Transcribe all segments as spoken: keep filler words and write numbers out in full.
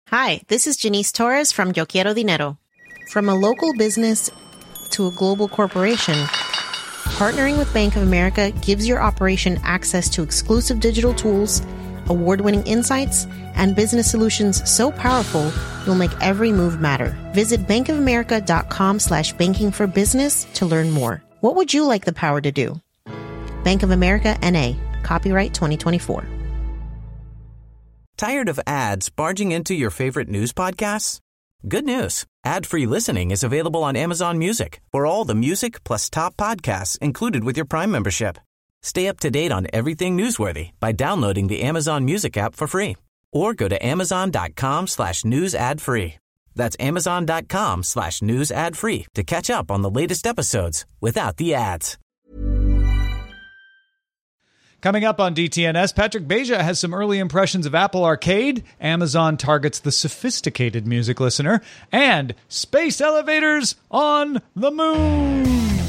Hi, this is Janice Torres from Yo Quiero Dinero. From a local business to a global corporation, partnering with Bank of America gives your operation access to exclusive digital tools, award-winning insights, and business solutions so powerful you'll make every move matter. Visit bankofamerica.com slash banking for business to learn more. What would you like the power to do? Bank of America, N A. Copyright twenty twenty-four. Tired of ads barging into your favorite news podcasts? Good news. Ad-free listening is available on Amazon Music for all the music plus top podcasts included with your Prime membership. Stay up to date on everything newsworthy by downloading the Amazon Music app for free or go to amazon.com slash news ad free. That's amazon.com slash news ad free to catch up on the latest episodes without the ads. Coming up on D T N S, Patrick Beja has some early impressions of Apple Arcade, Amazon targets the sophisticated music listener, and space elevators on the moon.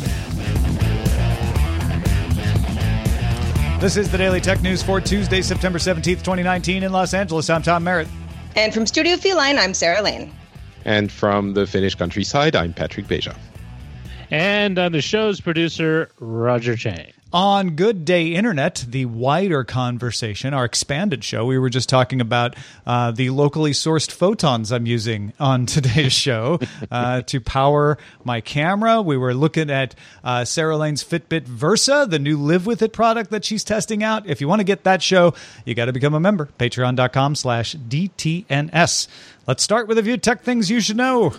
This is the Daily Tech News for Tuesday, September seventeenth, twenty nineteen in Los Angeles. I'm Tom Merritt. And from Studio Feline, I'm Sarah Lane. And from the Finnish countryside, I'm Patrick Beja. And I'm the show's producer, Roger Chang. On Good Day Internet, the wider conversation, our expanded show, we were just talking about uh, the locally sourced photons I'm using on today's show uh, to power my camera. We were looking at uh, Sarah Lane's Fitbit Versa, the new Live With It product that she's testing out. If you want to get that show, you got to become a member. Patreon.com slash DTNS. Let's start with a few tech things you should know.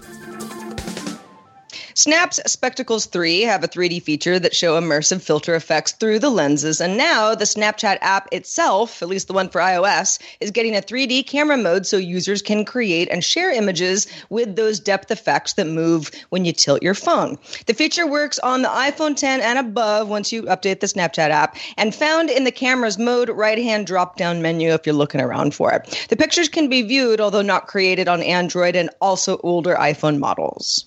Snap's Spectacles three have a three D feature that show immersive filter effects through the lenses, and now the Snapchat app itself, at least the one for iOS, is getting a three D camera mode so users can create and share images with those depth effects that move when you tilt your phone. The feature works on the iPhone ten and above once you update the Snapchat app, and found in the camera's mode right-hand drop-down menu if you're looking around for it. The pictures can be viewed, although not created on Android and also older iPhone models.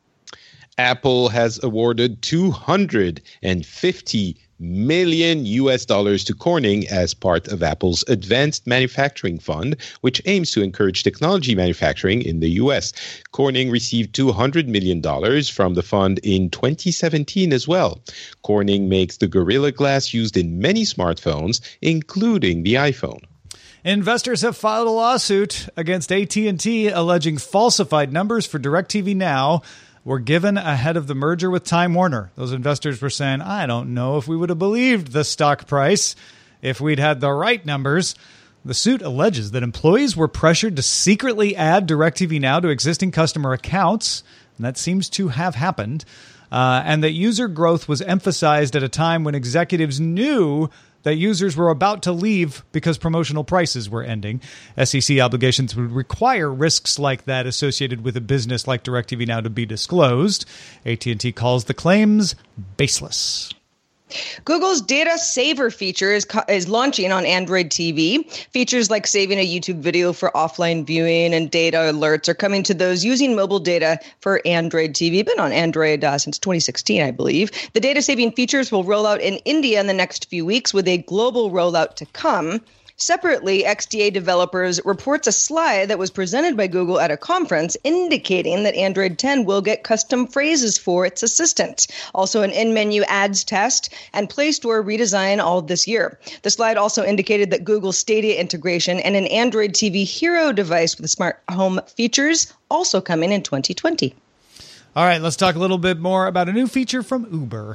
Apple has awarded two hundred fifty million U S dollars to Corning as part of Apple's Advanced Manufacturing Fund, which aims to encourage technology manufacturing in the U S. Corning received two hundred million dollars from the fund in twenty seventeen as well. Corning makes the Gorilla Glass used in many smartphones, including the iPhone. Investors have filed a lawsuit against A T and T alleging falsified numbers for DirecTV Now were given ahead of the merger with Time Warner. Those investors were saying, I don't know if we would have believed the stock price if we'd had the right numbers. The suit alleges that employees were pressured to secretly add DirecTV Now to existing customer accounts, and that seems to have happened, uh, and that user growth was emphasized at a time when executives knew that users were about to leave because promotional prices were ending. S E C obligations would require risks like that associated with a business like DirecTV Now to be disclosed. A T and T calls the claims baseless. Google's Data Saver feature is, is launching on Android T V. Features like saving a YouTube video for offline viewing and data alerts are coming to those using mobile data for Android T V. Been on Android uh, since twenty sixteen, I believe. The data saving features will roll out in India in the next few weeks with a global rollout to come. Separately, X D A Developers reports a slide that was presented by Google at a conference indicating that Android ten will get custom phrases for its assistant. Also, an in-menu ads test and Play Store redesign all this year. The slide also indicated that Google Stadia integration and an Android T V Hero device with smart home features also coming in twenty twenty. All right, let's talk a little bit more about a new feature from Uber.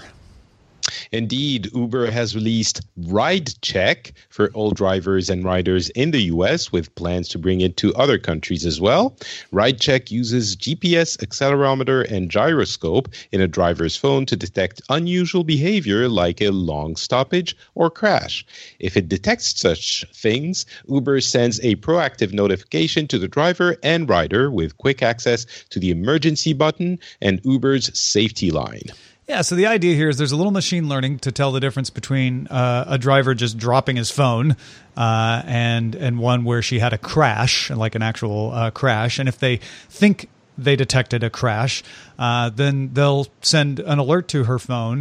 Indeed, Uber has released Ride Check for all drivers and riders in the U S with plans to bring it to other countries as well. Ride Check uses G P S, accelerometer, and gyroscope in a driver's phone to detect unusual behavior like a long stoppage or crash. If it detects such things, Uber sends a proactive notification to the driver and rider with quick access to the emergency button and Uber's safety line. Yeah, so the idea here is there's a little machine learning to tell the difference between uh, a driver just dropping his phone uh, and and one where she had a crash, like an actual uh, crash. And if they think they detected a crash, uh, then they'll send an alert to her phone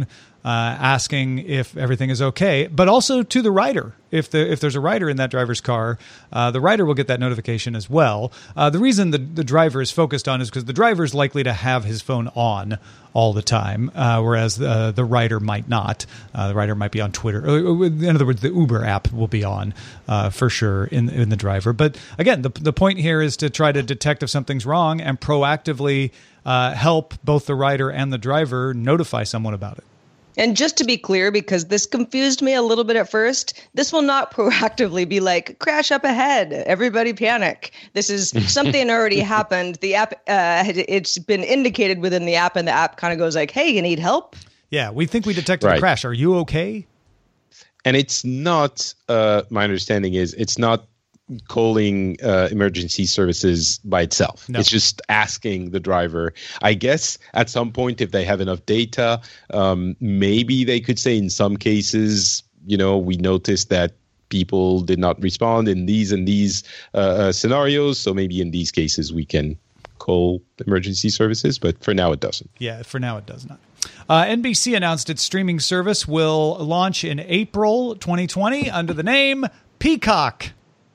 uh, asking if everything is okay, but also to the rider. If the if there's a rider in that driver's car, uh, the rider will get that notification as well. Uh, the reason the, the driver is focused on is because the driver is likely to have his phone on all the time, uh, whereas the, the rider might not. Uh, the rider might be on Twitter. In other words, the Uber app will be on uh, for sure in in the driver. But again, the the point here is to try to detect if something's wrong and proactively uh, help both the rider and the driver notify someone about it. And just to be clear, because this confused me a little bit at first, this will not proactively be like, crash up ahead, everybody panic. This is something already happened. The app, uh, it's been indicated within the app, and the app kind of goes like, hey, you need help? Yeah, we think we detected Right. a crash. Are you okay? And it's not, uh, my understanding is, it's not calling uh, emergency services by itself. No. It's just asking the driver. I guess at some point, if they have enough data, um, maybe they could say in some cases, you know, we noticed that people did not respond in these and these uh, uh, scenarios. So maybe in these cases, we can call emergency services. But for now, it doesn't. Yeah, for now it does not. Uh, N B C announced its streaming service will launch in April twenty twenty under the name Peacock.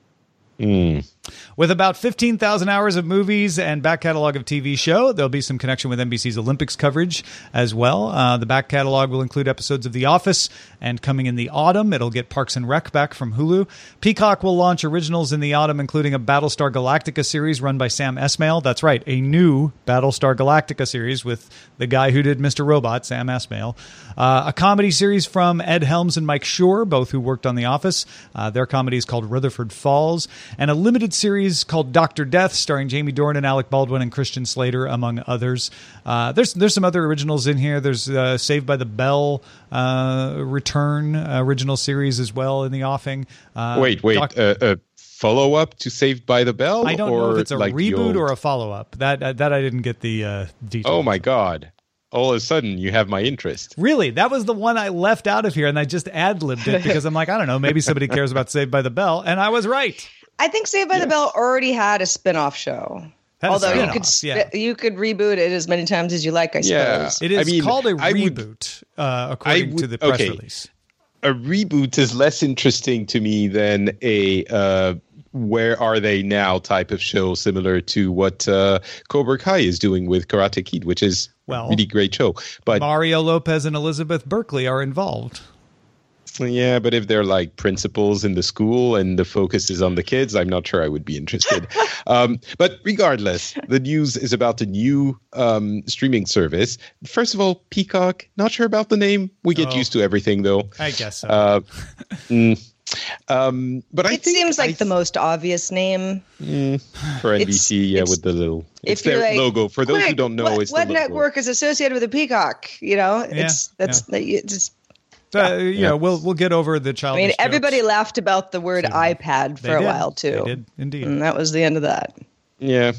Mm. With about fifteen thousand hours of movies and back catalog of T V show, there'll be some connection with N B C's Olympics coverage as well. Uh, the back catalog will include episodes of The Office, and coming in the autumn, it'll get Parks and Rec back from Hulu. Peacock will launch originals in the autumn, including a Battlestar Galactica series run by Sam Esmail. That's right, a new Battlestar Galactica series with the guy who did Mister Robot, Sam Esmail. Uh, a comedy series from Ed Helms and Mike Schur, both who worked on The Office. Uh, their comedy is called Rutherford Falls. And a limited series called Doctor Death, starring Jamie Dornan, Alec Baldwin, and Christian Slater, among others. Uh, there's there's some other originals in here. There's uh, Saved by the Bell uh, return uh, original series as well in the offing. Uh, wait, wait. Doc- uh, uh, follow-up to Saved by the Bell? I don't or know if it's a like the reboot old- or a follow-up. That uh, that I didn't get the uh, details. Oh, my God. All of a sudden, you have my interest. Really? That was the one I left out of here, and I just ad-libbed it because I'm like, I don't know, maybe somebody cares about Saved by the Bell, and I was right. I think Saved by the Bell already had a spin-off show. Had a Although you spin-off, could sp- yeah. you could reboot it as many times as you like, I Yeah. suppose. It is I mean, called a I would- reboot, uh, according I would- to the press okay. release. A reboot is less interesting to me than a uh, where are they now type of show, similar to what uh, Cobra Kai is doing with Karate Kid, which is Well, a really great show. But Mario Lopez and Elizabeth Berkley are involved. yeah, but if they're like principals in the school and the focus is on the kids, I'm not sure I would be interested. um, but regardless, the news is about the new um, streaming service. First of all, Peacock, not sure about the name. We get Oh. used to everything, though. I guess so. Uh, mm, um, but I It think seems like I the most obvious name. for N B C, yeah, it's- with the little, it's If you're their like, logo. For those who quick, don't know, what, it's what the logo. network is associated with a peacock? You know, Yeah, it's that's it's just. Uh, you yeah. know, we'll we'll get over the I childish mean, everybody jokes. laughed about the word iPad for They a did. while too. They did indeed. And that was the end of that. Yeah.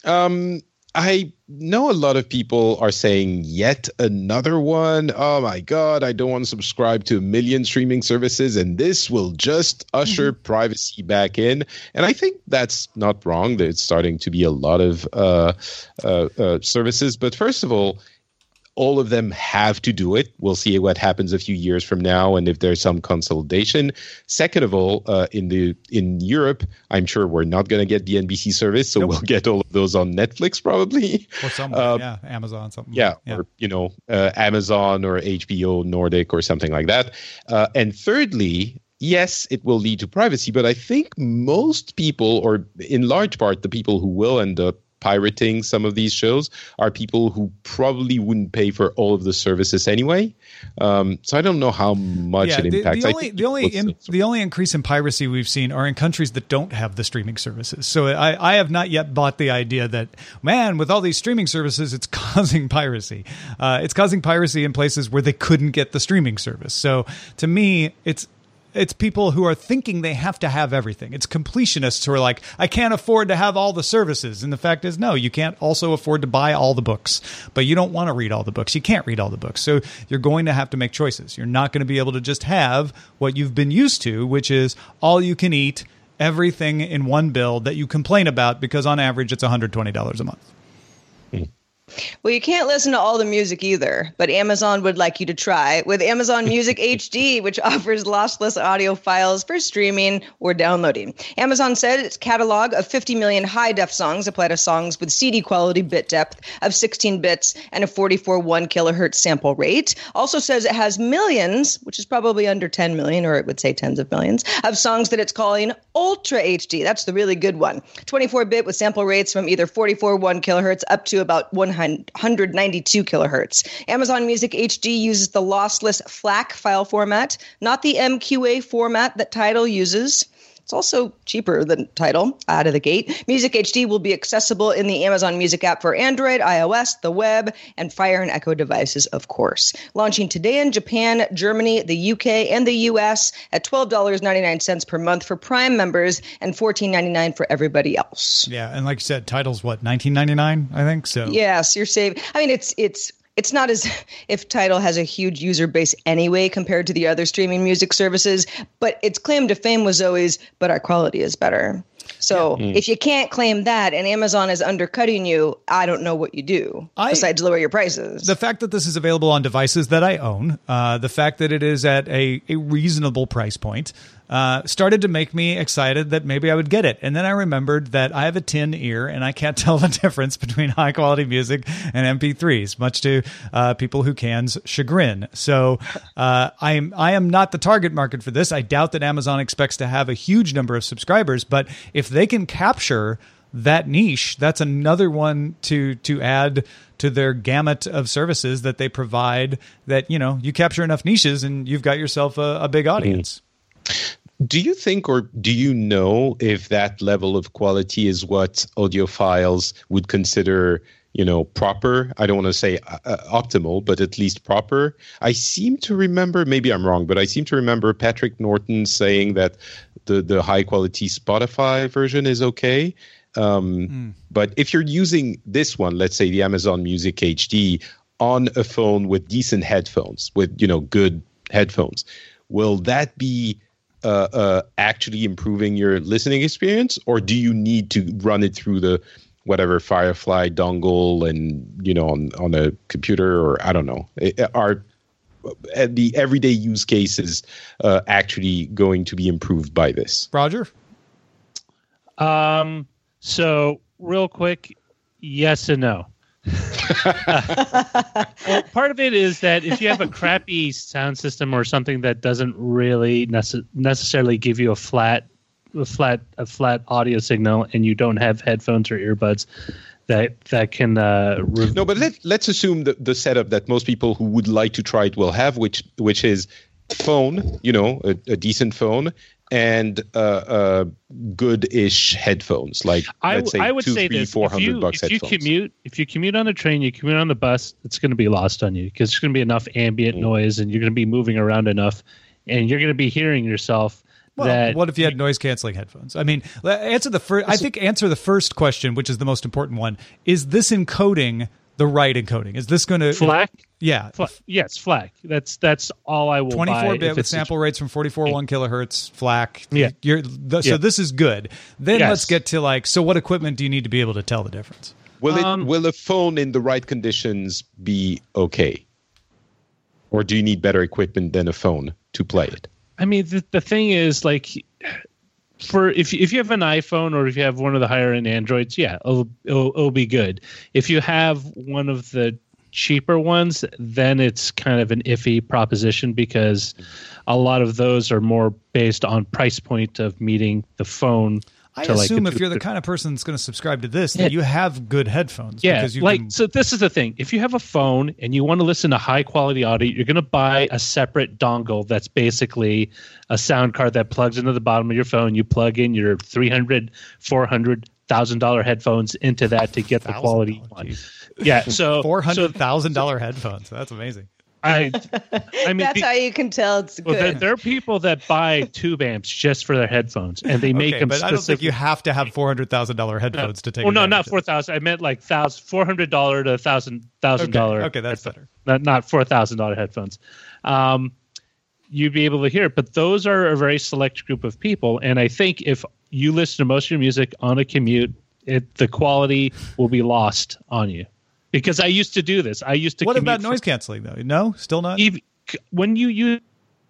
Um, I know a lot of people are saying yet another one. Oh my God, I don't want to subscribe to a million streaming services, and this will just usher Mm-hmm. privacy back in. And I think that's not wrong. There's starting to be a lot of uh, uh, uh, services. But first of all, all of them have to do it. We'll see what happens a few years from now, and if there's some consolidation. Second of all, uh, in the in Europe, I'm sure we're not going to get the N B C service, so Nope. we'll get all of those on Netflix probably. Or somewhere, Uh, yeah, Amazon, something. Yeah, or you know, uh, Amazon or H B O Nordic or something like that. Uh, and thirdly, yes, it will lead to privacy, but I think most people, or in large part, the people who will end up pirating some of these shows are people who probably wouldn't pay for all of the services anyway. Um, so I don't know how much Yeah, it the, impacts. the I only think the only it's- in, the only increase in piracy we've seen are in countries that don't have the streaming services. So I, I have not yet bought the idea that, man, with all these streaming services, it's causing piracy. Uh, it's causing piracy in places where they couldn't get the streaming service. So to me, it's it's people who are thinking they have to have everything. It's completionists who are like, I can't afford to have all the services. And the fact is, no, you can't also afford to buy all the books, but you don't want to read all the books. You can't read all the books. So you're going to have to make choices. You're not going to be able to just have what you've been used to, which is all you can eat, everything in one bill that you complain about because on average it's one hundred twenty dollars a month. Well, you can't listen to all the music either, but Amazon would like you to try with Amazon Music H D, which offers lossless audio files for streaming or downloading. Amazon said its catalog of fifty million high-def songs apply to songs with C D quality bit depth of sixteen bits and a forty-four point one kilohertz sample rate. Also says it has millions, which is probably under ten million, or it would say tens of millions, of songs that it's calling Ultra H D. That's the really good one. twenty-four bit with sample rates from either forty-four point one kilohertz up to about one hundred ninety-two kilohertz. Amazon Music H D uses the lossless FLAC file format, not the M Q A format that Tidal uses. It's also cheaper than Tidal out of the gate. Music H D will be accessible in the Amazon Music app for Android, iOS, the web, and Fire and Echo devices, of course. Launching today in Japan, Germany, the U K, and the U S at twelve dollars and ninety-nine cents per month for Prime members and fourteen ninety-nine for everybody else. Yeah, and like you said, Tidal's what, nineteen ninety-nine, I think? So yes, you're saving. I mean, it's it's It's not as if Tidal has a huge user base anyway compared to the other streaming music services, but its claim to fame was always, but our quality is better. So yeah. if you can't claim that and Amazon is undercutting you, I don't know what you do I, besides lower your prices. The fact that this is available on devices that I own, uh, the fact that it is at a, a reasonable price point, uh, started to make me excited that maybe I would get it. And then I remembered that I have a tin ear and I can't tell the difference between high quality music and M P threes, much to uh, people who can's chagrin. So uh, I am I am not the target market for this. I doubt that Amazon expects to have a huge number of subscribers, but if they can capture that niche, that's another one to to add to their gamut of services that they provide. That, you know, you capture enough niches and you've got yourself a, a big audience. Do you think, or do you know if that level of quality is what audiophiles would consider, you know, proper? I don't want to say uh, optimal, but at least proper. I seem to remember, maybe I'm wrong, but I seem to remember Patrick Norton saying that the, the high quality Spotify version is okay. Um, mm. But if you're using this one, let's say the Amazon Music H D on a phone with decent headphones, with, you know, good headphones, will that be uh, uh, actually improving your listening experience? Or do you need to run it through the whatever Firefly dongle and, you know, on, on a computer, or I don't know, are the everyday use cases uh, actually going to be improved by this? Roger? Um, so real quick, yes and no. Well, part of it is that if you have a crappy sound system or something that doesn't really nece- necessarily give you a flat, a flat, a flat audio signal, and you don't have headphones or earbuds, that that can uh, re- no. But let let's assume the the setup that most people who would like to try it will have, which which is phone, you know, a, a decent phone, and uh, uh, good-ish headphones, like I, let's say I would two, say three, this. four if hundred you, bucks if headphones. you commute, if you commute on the train, you commute on the bus, it's going to be lost on you because there's going to be enough ambient mm. noise, and you're going to be moving around enough, and you're going to be hearing yourself. Well, that what if you had noise canceling headphones? I mean, answer the first. I think answer the first question, which is the most important one. Is this encoding the right encoding? Is this going to FLAC? Yeah. Fla- yes, FLAC. That's that's all I will buy. twenty-four bit with sample rates from forty-four point one kilohertz, FLAC. Yeah. You're, the, so yeah. this is good. Then yes. let's get to like, so what equipment do you need to be able to tell the difference? Will it Um, will a phone in the right conditions be okay? Or do you need better equipment than a phone to play it? I mean, the, the thing is, like, for if if you have an iPhone or if you have one of the higher end Androids, yeah, it'll, it'll it'll be good. If you have one of the cheaper ones, then it's kind of an iffy proposition because a lot of those are more based on price point of meeting the phone. I to assume like if you're the kind of person that's going to subscribe to this, yeah. that you have good headphones. Yeah, because you like can, so. This is the thing: if you have a phone and you want to listen to high quality audio, you're going to buy a separate dongle that's basically a sound card that plugs into the bottom of your phone. You plug in your three hundred, four hundred thousand dollar headphones into that to get the quality you want. Yeah, so four hundred thousand dollar so, headphones. That's amazing. I, I mean, that's the, how you can tell it's well, good. There, there are people that buy tube amps just for their headphones, and they make okay, them. But specific. I don't think you have to have four hundred thousand dollar headphones no. to take. Oh no, not four four thousand. I meant like thousand, four hundred dollar to thousand thousand dollar. Okay, that's headphones. better. Not not four thousand dollar headphones. Um, you'd be able to hear it, but those are a very select group of people, and I think if you listen to most of your music on a commute, it the quality will be lost on you. because I used to do this. I used to. What about from, noise canceling though? No, still not. Even, when you use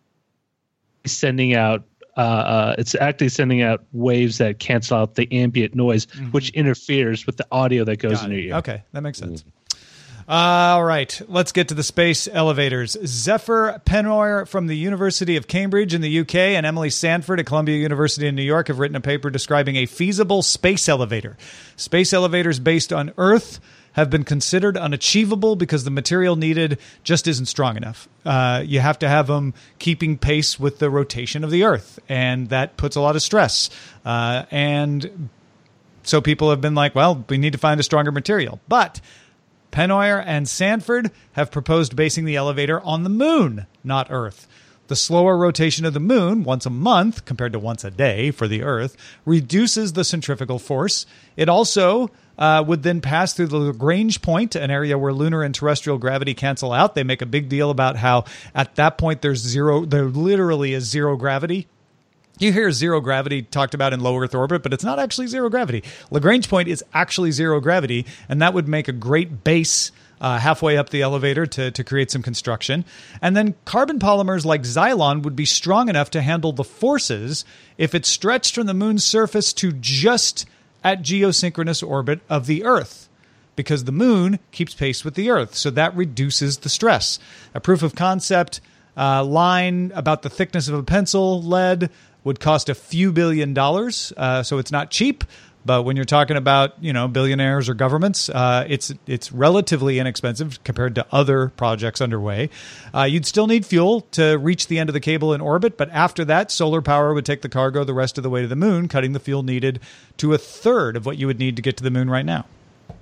sending out, uh, uh, it's actually sending out waves that cancel out the ambient noise, mm-hmm. which interferes with the audio that goes in your ear. Okay, that makes sense. Mm-hmm. All right, let's get to the space elevators. Zephyr Penoyer from the University of Cambridge in the U K and Emily Sanford at Columbia University in New York have written a paper describing a feasible space elevator. Space elevators based on Earth have been considered unachievable because the material needed just isn't strong enough. Uh, you have to have them keeping pace with the rotation of the Earth, and that puts a lot of stress. Uh, and so people have been like, well, we need to find a stronger material. But Penoyer and Sanford have proposed basing the elevator on the moon, not Earth. The slower rotation of the moon, once a month compared to once a day for the Earth, reduces the centrifugal force. It also uh, would then pass through the Lagrange point, an area where lunar and terrestrial gravity cancel out. They make a big deal about how at that point there's zero, there literally is zero gravity. You hear zero gravity talked about in low Earth orbit, but it's not actually zero gravity. Lagrange point is actually zero gravity, and that would make a great base uh, halfway up the elevator to, to create some construction. And then carbon polymers like Xylon would be strong enough to handle the forces if it stretched from the moon's surface to just at geosynchronous orbit of the Earth, because the moon keeps pace with the Earth, so that reduces the stress. A proof of concept uh, line about the thickness of a pencil lead would cost a few billion dollars, uh, so it's not cheap. But when you're talking about, you know, billionaires or governments, uh, it's it's relatively inexpensive compared to other projects underway. Uh, you'd still need fuel to reach the end of the cable in orbit, but after that, solar power would take the cargo the rest of the way to the moon, cutting the fuel needed to a third of what you would need to get to the moon right now.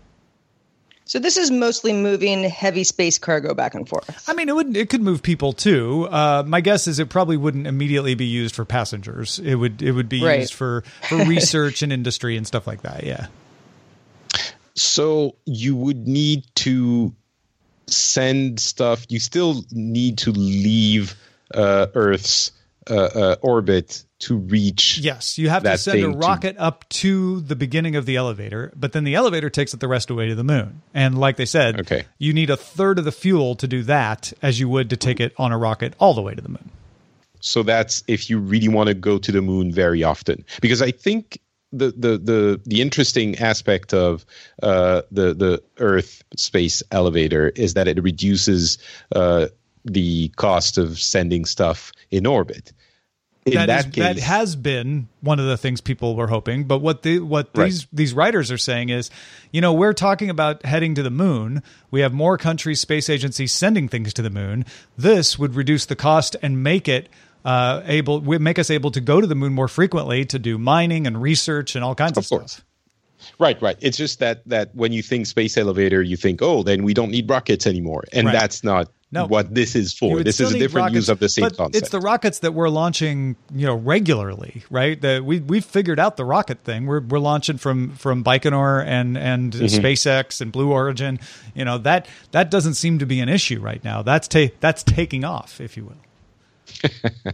So this is mostly moving heavy space cargo back and forth. I mean, it would it could move people too. Uh, my guess is it probably wouldn't immediately be used for passengers. It would it would be right. used for, for research and industry and stuff like that. Yeah. So you would need to send stuff. You still need to leave uh, Earth's uh, uh, orbit to reach. Yes, you have to send a rocket to... up to the beginning of the elevator, but then the elevator takes it the rest of the way to the moon. And like they said, okay. you need a third of the fuel to do that as you would to take it on a rocket all the way to the moon. So that's if you really want to go to the moon very often. Because I think the the the, the interesting aspect of uh, the, the Earth space elevator is that it reduces uh, the cost of sending stuff in orbit. In that, that, is, case, that has been one of the things people were hoping. But what the what these right. these writers are saying is, you know, we're talking about heading to the moon. We have more countries, space agencies sending things to the moon. This would reduce the cost and make it uh, able would make us able to go to the moon more frequently to do mining and research and all kinds of, of course. stuff. Right, right. It's just that that when you think space elevator, you think, oh, then we don't need rockets anymore, and right. that's not. No, what this is for. This is a different rockets, use of the same but concept. It's the rockets that we're launching, you know, regularly, right? That we we've figured out the rocket thing. We're we're launching from from Baikonur and and mm-hmm. SpaceX and Blue Origin. You know, that that doesn't seem to be an issue right now. That's ta- that's taking off, if you will.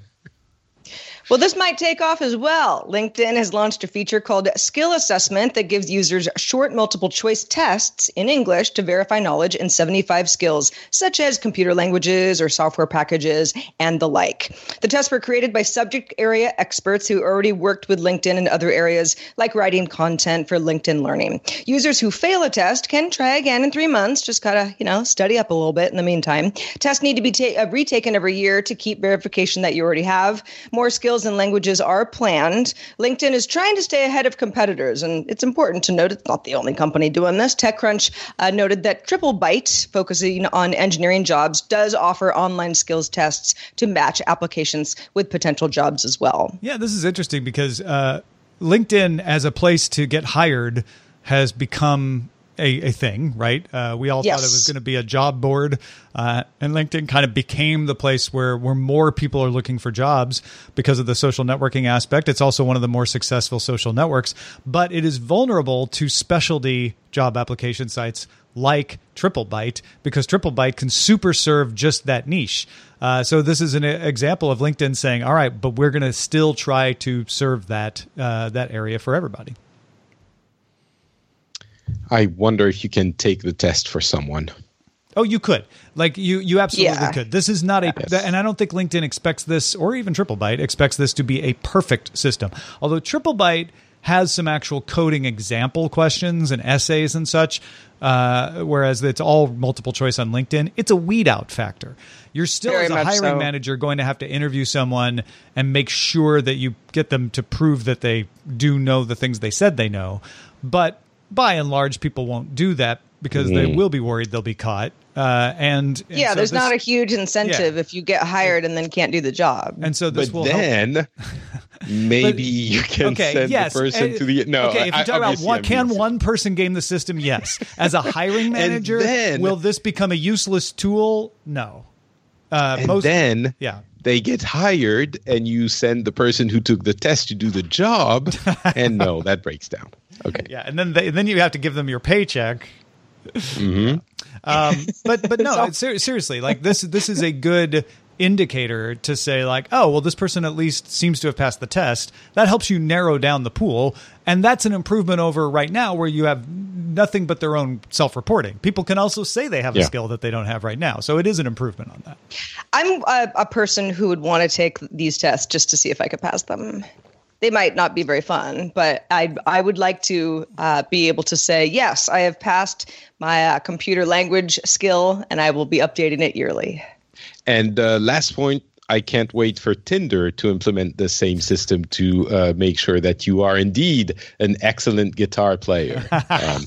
Well, this might take off as well. LinkedIn has launched a feature called Skill Assessment that gives users short multiple choice tests in English to verify knowledge in seventy-five skills, such as computer languages or software packages and the like. The tests were created by subject area experts who already worked with LinkedIn in other areas, like writing content for LinkedIn Learning. Users who fail a test can try again in three months. Just gotta, you know, study up a little bit in the meantime. Tests need to be ta- uh, retaken every year to keep verification that you already have. More skills and languages are planned. LinkedIn is trying to stay ahead of competitors, and it's important to note it's not the only company doing this. TechCrunch uh, noted that TripleByte, focusing on engineering jobs, does offer online skills tests to match applications with potential jobs as well. Yeah, this is interesting because uh, LinkedIn as a place to get hired has become A, a thing, right? Uh, we all yes. thought it was going to be a job board, uh, and LinkedIn kind of became the place where, where more people are looking for jobs because of the social networking aspect. It's also one of the more successful social networks, but it is vulnerable to specialty job application sites like TripleByte because TripleByte can super serve just that niche. Uh, so this is an example of LinkedIn saying, all right, but we're going to still try to serve that uh, that area for everybody. I wonder if you can take the test for someone. Oh, you could. Like, you you absolutely Yeah. could. This is not a, Yes. and I don't think LinkedIn expects this, or even TripleByte expects this to be a perfect system. Although TripleByte has some actual coding example questions and essays and such, uh, whereas it's all multiple choice on LinkedIn. It's a weed out factor. You're still, Very as a much hiring so. manager, going to have to interview someone and make sure that you get them to prove that they do know the things they said they know. But by and large, people won't do that because they will be worried they'll be caught. Uh, and, and Yeah, so there's this- not a huge incentive Yeah. if you get hired and then can't do the job. And so this But will help. then maybe But- you can Okay, send yes. the person Uh, to the no. Okay, if I- you talk about obviously what I'm can being one person game the system, yes. As a hiring manager, then- will this become a useless tool? No. Uh, And most, then yeah. they get hired and you send the person who took the test to do the job. And no, that breaks down. Okay. Yeah, and then they, then you have to give them your paycheck. Mm-hmm. Um, but but no, it's ser- seriously, like this this is a good indicator to say, like, oh, well, this person at least seems to have passed the test. That helps you narrow down the pool, and that's an improvement over right now where you have nothing but their own self-reporting. People can also say they have a Yeah. skill that they don't have right now, so it is an improvement on that. I'm a, a person who would want to take these tests just to see if I could pass them. They might not be very fun, but I I would like to uh, be able to say, yes, I have passed my uh, computer language skill, and I will be updating it yearly. And uh, last point, I can't wait for Tinder to implement the same system to uh, make sure that you are indeed an excellent guitar player. Um,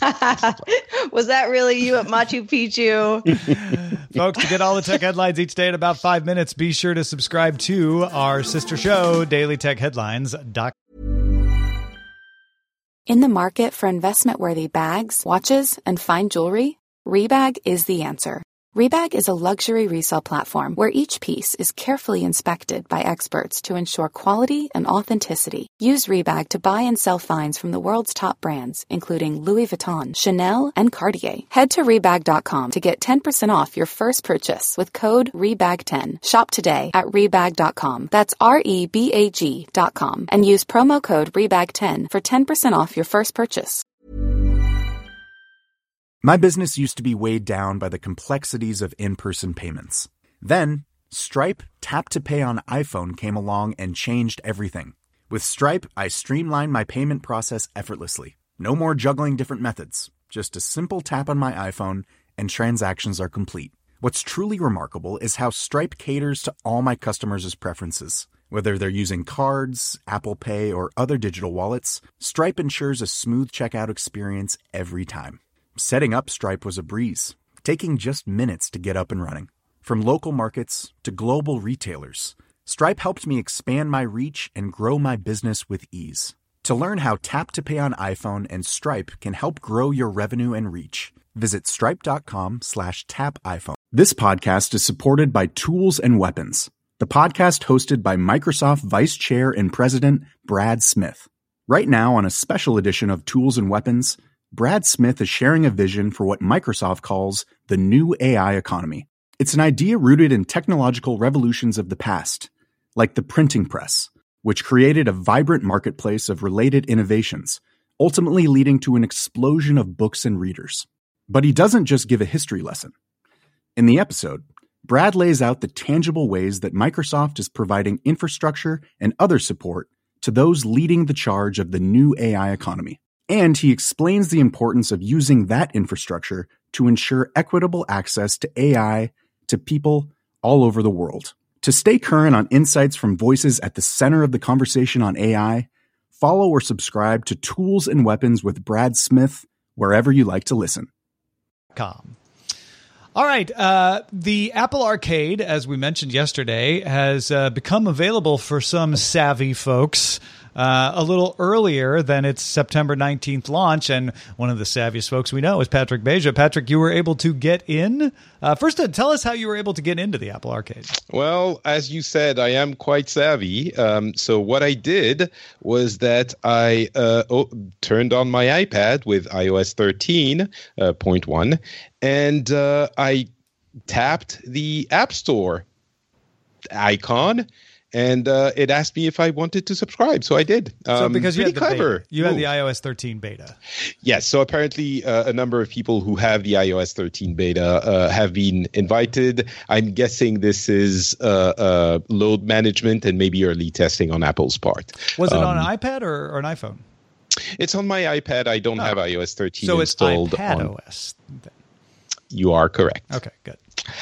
Was that really you at Machu Picchu? Folks, to get all the tech headlines each day in about five minutes, be sure to subscribe to our sister show, daily tech headlines dot com. In the market for investment-worthy bags, watches, and fine jewelry, Rebag is the answer. Rebag is a luxury resale platform where each piece is carefully inspected by experts to ensure quality and authenticity. Use Rebag to buy and sell finds from the world's top brands, including Louis Vuitton, Chanel, and Cartier. Head to Rebag dot com to get ten percent off your first purchase with code Rebag ten. Shop today at Rebag dot com. That's R E B A G dot com. And use promo code Rebag ten for ten percent off your first purchase. My business used to be weighed down by the complexities of in-person payments. Then, Stripe Tap to Pay on iPhone came along and changed everything. With Stripe, I streamlined my payment process effortlessly. No more juggling different methods. Just a simple tap on my iPhone and transactions are complete. What's truly remarkable is how Stripe caters to all my customers' preferences. Whether they're using cards, Apple Pay, or other digital wallets, Stripe ensures a smooth checkout experience every time. Setting up Stripe was a breeze, taking just minutes to get up and running. From local markets to global retailers, Stripe helped me expand my reach and grow my business with ease. To learn how Tap to Pay on iPhone and Stripe can help grow your revenue and reach, visit stripe.com slash tap iPhone. This podcast is supported by Tools and Weapons, the podcast hosted by Microsoft Vice Chair and President Brad Smith. Right now, on a special edition of Tools and Weapons, Brad Smith is sharing a vision for what Microsoft calls the new A I economy. It's an idea rooted in technological revolutions of the past, like the printing press, which created a vibrant marketplace of related innovations, ultimately leading to an explosion of books and readers. But he doesn't just give a history lesson. In the episode, Brad lays out the tangible ways that Microsoft is providing infrastructure and other support to those leading the charge of the new A I economy. And he explains the importance of using that infrastructure to ensure equitable access to A I to people all over the world. To stay current on insights from voices at the center of the conversation on A I, follow or subscribe to Tools and Weapons with Brad Smith wherever you like to listen. Com. All right. Uh, the Apple Arcade, as we mentioned yesterday, has uh, become available for some savvy folks uh, a little earlier than its September nineteenth launch. And one of the savviest folks we know is Patrick Beja. Patrick, you were able to get in. Uh, first, uh, tell us how you were able to get into the Apple Arcade. Well, as you said, I am quite savvy. Um, so what I did was that I uh, oh, turned on my iPad with i O S thirteen point one, and uh, I tapped the App Store icon, and uh, it asked me if I wanted to subscribe. So I did. Um, so because you had the clever. beta. You had Ooh. the iOS thirteen beta. Yes. So apparently uh, a number of people who have the iOS thirteen beta uh, have been invited. I'm guessing this is uh, uh, load management and maybe early testing on Apple's part. Was it um, on an iPad or, or an iPhone? It's on my iPad. I don't oh. have iOS thirteen so it's installed. iPad on... O S. You are correct. Okay, good.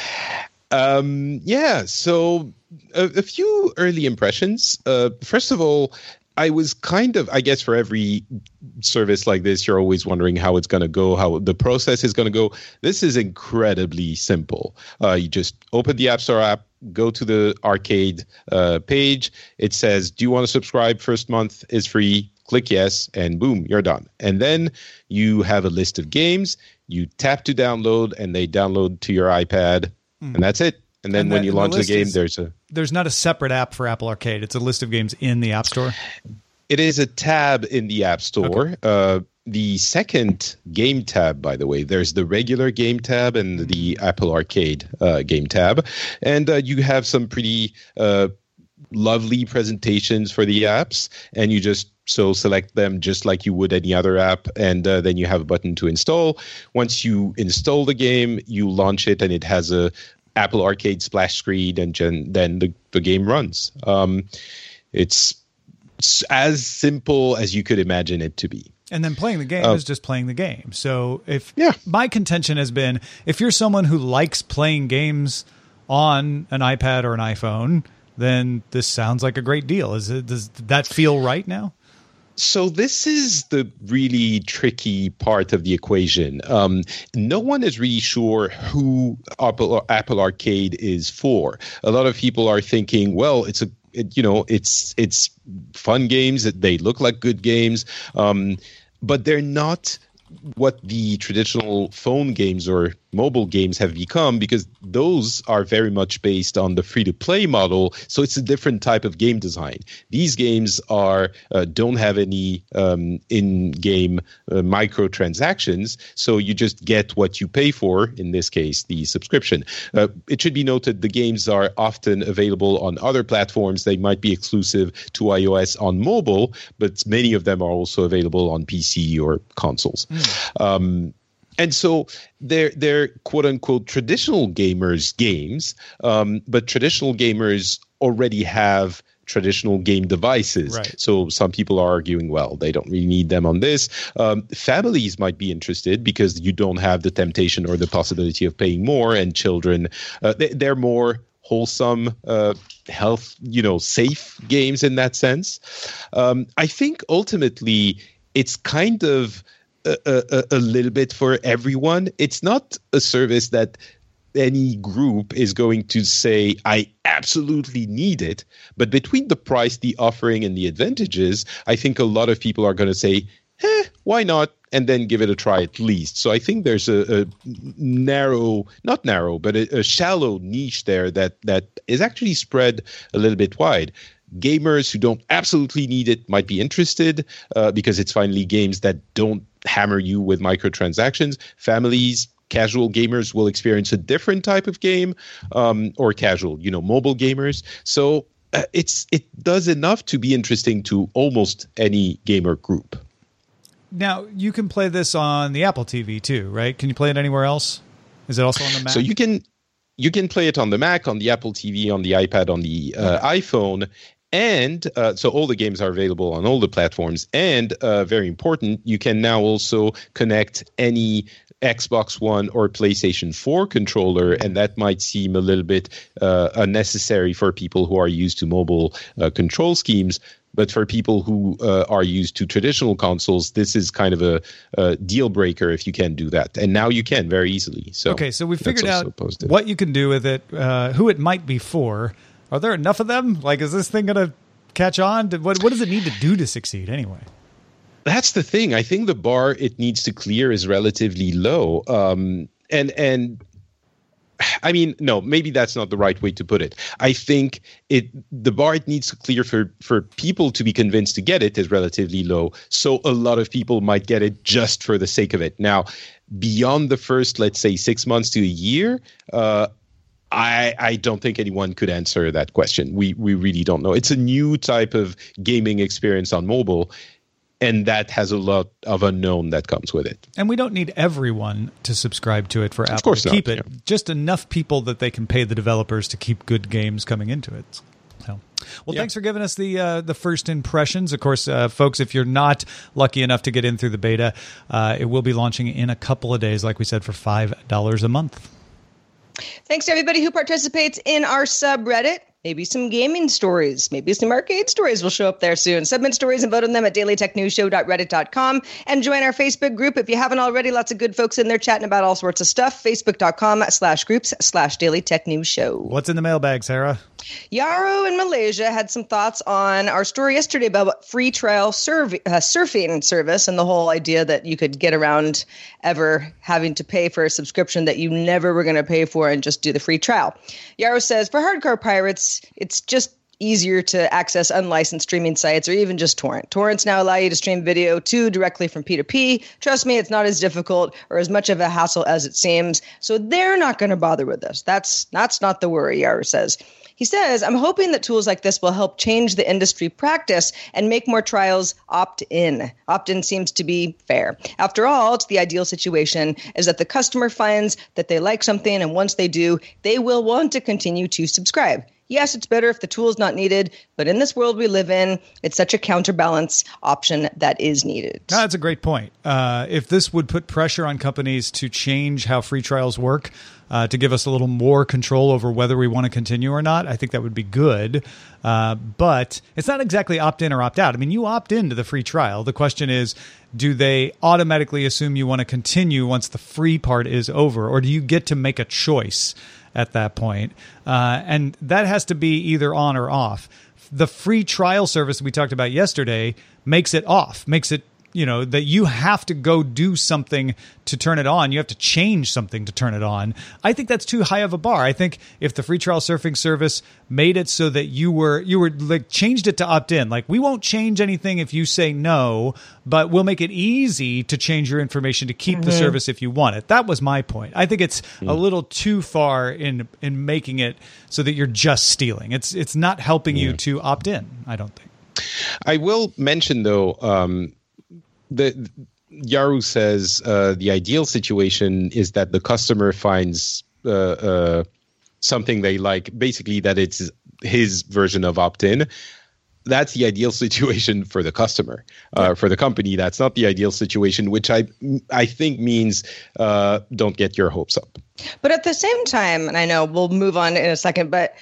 Um, yeah, so a, a few early impressions. Uh, first of all, I was kind of, I guess for every service like this, you're always wondering how it's going to go, how the process is going to go. This is incredibly simple. Uh, you just open the App Store app, go to the arcade uh, page. It says, do you want to subscribe? First month is free. Click yes, and boom, you're done. And then you have a list of games. You tap to download, and they download to your iPad, mm. and that's it. And then and when that, you launch the, the game, is, there's a... There's not a separate app for Apple Arcade. It's a list of games in the App Store? It is a tab in the App Store. Okay. Uh, the second game tab, by the way, there's the regular game tab and mm. the Apple Arcade uh, game tab. And uh, you have some pretty... Uh, lovely presentations for the apps, and you just so select them just like you would any other app, and uh, then you have a button to install. Once you install the game, you launch it, and it has a Apple Arcade splash screen, and gen- then the, the game runs. Um, it's as simple as you could imagine it to be. And then playing the game uh, is just playing the game. So if yeah. my contention has been, if you're someone who likes playing games on an iPad or an iPhone, then this sounds like a great deal. Is it, does that feel right now? So this is the really tricky part of the equation. Um, no one is really sure who Apple, Apple Arcade is for. A lot of people are thinking, well, it's a it, you know, it's it's fun games. They look like good games, um, but they're not what the traditional phone games or mobile games have become, because those are very much based on the free-to-play model. So it's a different type of game design. These games are uh, don't have any um, in-game uh, microtransactions, so you just get what you pay for, in this case, the subscription. Uh, it should be noted the games are often available on other platforms. They might be exclusive to iOS on mobile, but many of them are also available on P C or consoles. Mm. Um, And so they're, they're quote-unquote traditional gamers' games, um, but traditional gamers already have traditional game devices. Right. So some people are arguing, well, they don't really need them on this. Um, families might be interested because you don't have the temptation or the possibility of paying more, and children, uh, they, they're more wholesome, uh, health, you know, safe games in that sense. Um, I think ultimately it's kind of A, a, a little bit for everyone. It's not a service that any group is going to say, I absolutely need it. But between the price, the offering, and the advantages, I think a lot of people are going to say, eh, why not? And then give it a try at least. So I think there's a, a narrow, not narrow, but a, a shallow niche there that that is actually spread a little bit wide. Gamers who don't absolutely need it might be interested uh, because it's finally games that don't hammer you with microtransactions. Families, casual gamers will experience a different type of game, um, or casual, you know, mobile gamers. So uh, it's it does enough to be interesting to almost any gamer group. Now, you can play this on the Apple T V too, right? Can you play it anywhere else? Is it also on the Mac? So you can you can play it on the Mac, on the Apple T V, on the iPad, on the uh, okay. iPhone. And uh, so all the games are available on all the platforms. And uh, very important, you can now also connect any Xbox One or PlayStation four controller, and that might seem a little bit uh, unnecessary for people who are used to mobile uh, control schemes. But for people who uh, are used to traditional consoles, this is kind of a, a deal breaker if you can do that. And now you can very easily. So okay, so we figured out what you can do with it, uh, who it might be for. Are there enough of them? Like, is this thing going to catch on? What, what does it need to do to succeed anyway? That's the thing. I think the bar it needs to clear is relatively low. Um, and, and I mean, no, maybe that's not the right way to put it. I think it the bar it needs to clear for, for people to be convinced to get it is relatively low. So a lot of people might get it just for the sake of it. Now, beyond the first, let's say, six months to a year, uh, I, I don't think anyone could answer that question. We we really don't know. It's a new type of gaming experience on mobile, and that has a lot of unknown that comes with it. And we don't need everyone to subscribe to it for Apple of course to not, keep it. Yeah. Just enough people that they can pay the developers to keep good games coming into it. So, well, yeah. thanks for giving us the uh, the first impressions. Of course, uh, folks, if you're not lucky enough to get in through the beta, uh, it will be launching in a couple of days, like we said, for five dollars a month. Thanks to everybody who participates in our subreddit. Maybe some gaming stories, maybe some arcade stories will show up there soon. Submit stories and vote on them at daily tech news show dot reddit dot com and join our Facebook group if you haven't already. Lots of good folks in there chatting about all sorts of stuff. Facebook.com slash groups slash Daily Tech News Show. What's in the mailbag, Sarah? Yaro in Malaysia had some thoughts on our story yesterday about free trial surf, uh, surfing service and the whole idea that you could get around ever having to pay for a subscription that you never were going to pay for and just do the free trial. Yaro says, for hardcore pirates, it's just easier to access unlicensed streaming sites or even just torrent. Torrents now allow you to stream video too directly from P to P. Trust me, it's not as difficult or as much of a hassle as it seems. So they're not going to bother with this. That's, that's not the worry, Yaro says. He says, I'm hoping that tools like this will help change the industry practice and make more trials opt-in. Opt-in seems to be fair. After all, it's the ideal situation is that the customer finds that they like something, and once they do, they will want to continue to subscribe. Yes, it's better if the tool is not needed, but in this world we live in, it's such a counterbalance option that is needed. No, that's a great point. Uh, if this would put pressure on companies to change how free trials work, uh, to give us a little more control over whether we want to continue or not, I think that would be good. Uh, but it's not exactly opt-in or opt-out. I mean, you opt into the free trial. The question is, do they automatically assume you want to continue once the free part is over, or do you get to make a choice at that point? Uh, and that has to be either on or off. The free trial service we talked about yesterday makes it off, makes it, you know, that you have to go do something to turn it on. You have to change something to turn it on. I think that's too high of a bar. I think if the free trial surfing service made it so that you were, you were like changed it to opt in, like we won't change anything if you say no, but we'll make it easy to change your information to keep mm-hmm. the service if you want it. That was my point. I think it's mm. a little too far in, in making it so that you're just stealing. It's, it's not helping yeah. you to opt in, I don't think. I will mention though, um, The Yaro says uh, the ideal situation is that the customer finds uh, uh, something they like, basically that it's his version of opt-in. That's the ideal situation for the customer. Uh, for the company, that's not the ideal situation, which I I think means uh, don't get your hopes up. But at the same time, and I know we'll move on in a second, but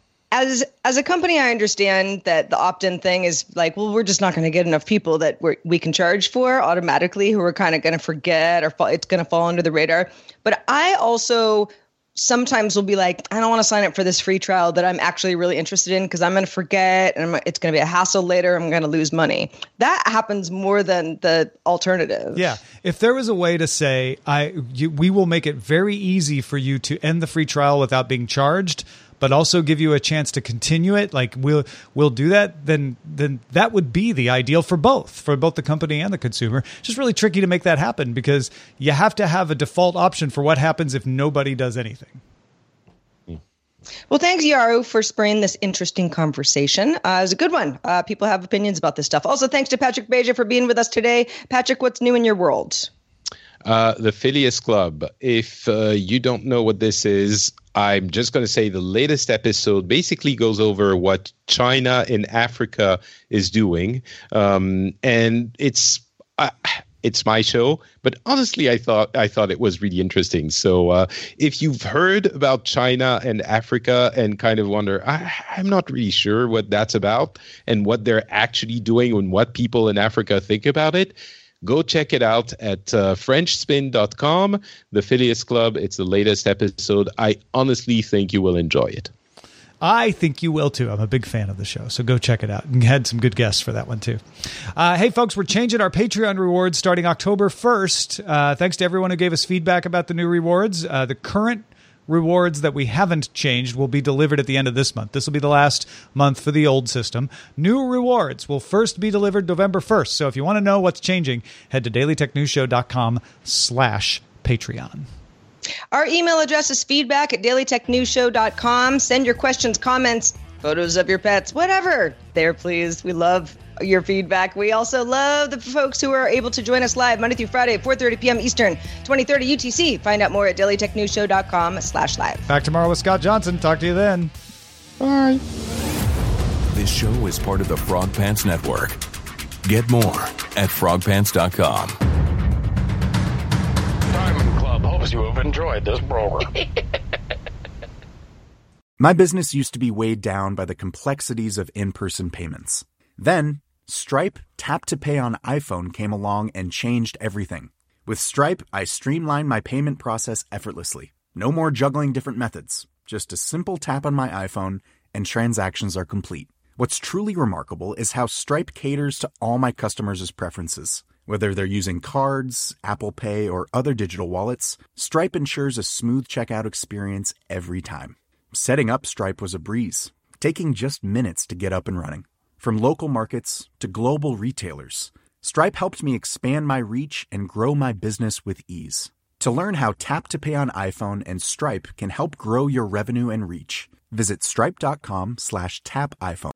As as a company, I understand that the opt-in thing is like, well, we're just not going to get enough people that we're, we can charge for automatically who are kind of going to forget or fall, it's going to fall under the radar. But I also sometimes will be like, I don't want to sign up for this free trial that I'm actually really interested in because I'm going to forget and I'm, it's going to be a hassle later. I'm going to lose money. That happens more than the alternative. Yeah. If there was a way to say, I you, we will make it very easy for you to end the free trial without being charged, but also give you a chance to continue it, like we'll we'll do that, then then that would be the ideal for both, for both the company and the consumer. It's just really tricky to make that happen because you have to have a default option for what happens if nobody does anything. Well, thanks, Yaro, for spurring this interesting conversation. Uh, it was a good one. Uh, people have opinions about this stuff. Also, thanks to Patrick Beja for being with us today. Patrick, what's new in your world? Uh, the Phileas Club. If uh, you don't know what this is, I'm just going to say the latest episode basically goes over what China in Africa is doing. Um, and it's uh, it's my show, but honestly, I thought I thought it was really interesting. So uh, if you've heard about China and Africa and kind of wonder, I, I'm not really sure what that's about and what they're actually doing and what people in Africa think about it, go check it out at uh, French spin dot com, the Phileas Club. It's the latest episode. I honestly think you will enjoy it. I think you will, too. I'm a big fan of the show, so go check it out. And had some good guests for that one, too. Uh, hey, folks, we're changing our Patreon rewards starting October first. Uh, thanks to everyone who gave us feedback about the new rewards. Uh, the current rewards that we haven't changed will be delivered at the end of this month. This will be the last month for the old system. New rewards will first be delivered November first. So if you want to know what's changing, head to dailytechnewsshow.com slash Patreon. Our email address is feedback at daily tech news show dot com. Send your questions, comments, photos of your pets, whatever. There, please. We love your feedback. We also love the folks who are able to join us live Monday through Friday at four thirty p.m. Eastern, twenty thirty U T C. Find out more at daily tech news show dot com slash live. Back tomorrow with Scott Johnson. Talk to you then. Bye. This show is part of the Frog Pants Network. Get more at frog pants dot com. Diamond Club hopes you have enjoyed this program. My business used to be weighed down by the complexities of in-person payments. Then, Stripe Tap to Pay on iPhone came along and changed everything. With Stripe, I streamlined my payment process effortlessly. No more juggling different methods. Just a simple tap on my iPhone and transactions are complete. What's truly remarkable is how Stripe caters to all my customers' preferences. Whether they're using cards, Apple Pay, or other digital wallets, Stripe ensures a smooth checkout experience every time. Setting up Stripe was a breeze, taking just minutes to get up and running. From local markets to global retailers, Stripe helped me expand my reach and grow my business with ease. To learn how Tap to Pay on iPhone and Stripe can help grow your revenue and reach, visit stripe.com slash tap iPhone.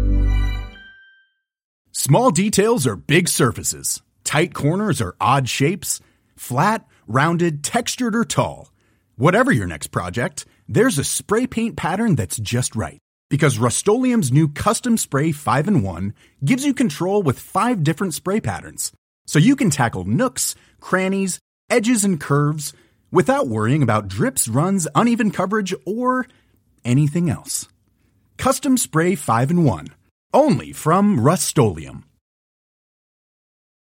Small details are big surfaces. Tight corners are odd shapes. Flat, rounded, textured, or tall. Whatever your next project, there's a spray paint pattern that's just right. Because Rust-Oleum's new Custom Spray five in one gives you control with five different spray patterns. So you can tackle nooks, crannies, edges, and curves without worrying about drips, runs, uneven coverage, or anything else. Custom Spray five in one. Only from Rust-Oleum.